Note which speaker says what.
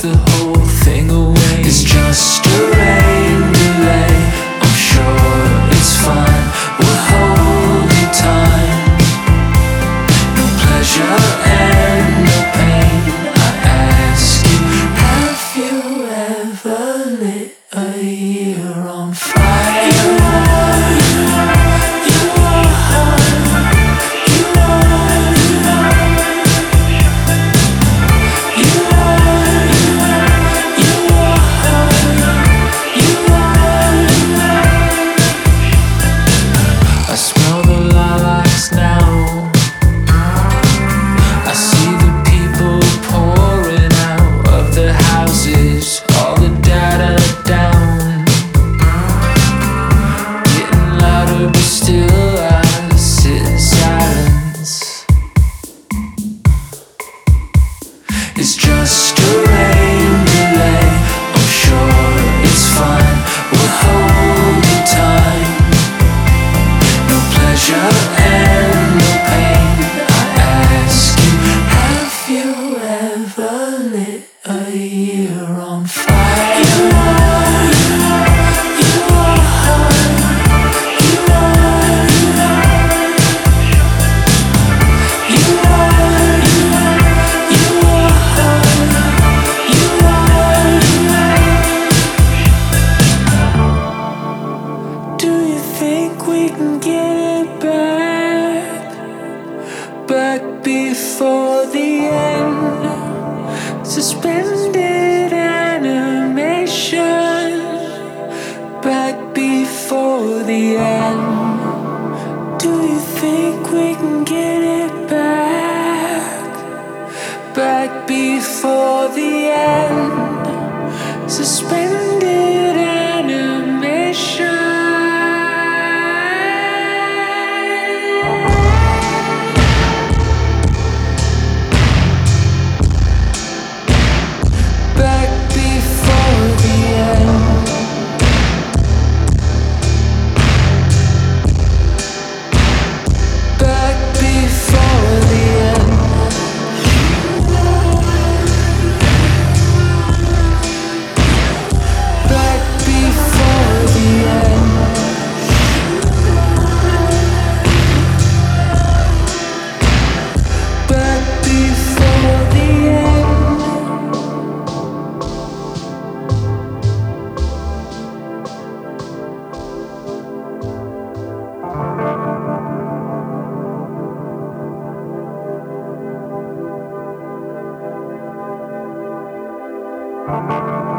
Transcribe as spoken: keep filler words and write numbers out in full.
Speaker 1: the whole thing away. It's just a rain delay. I'm sure it's fine. We'll hold in time. No pleasure and no pain. I ask you, have you ever lit a year on fire? You are, you are, you are, you are, you are, you are, you are. I smell the lilacs now. I see the people pouring out of their houses, all the data down, getting louder but still I sit in silence. It's just a rain delay. I'm sure it's fine. We'll hold in time. No pleasure and no pain. I ask you, have you ever lit a year on fire? You are, you are, you are, you are, you are, you are, you are. Do you think we can get it back? Back before the end. Suspended animation. Back before the end. Do you think we can get it back? Back before the end. Suspended animation. Back before the end. Back before the end. Back before the end. Back before the end. Thank you.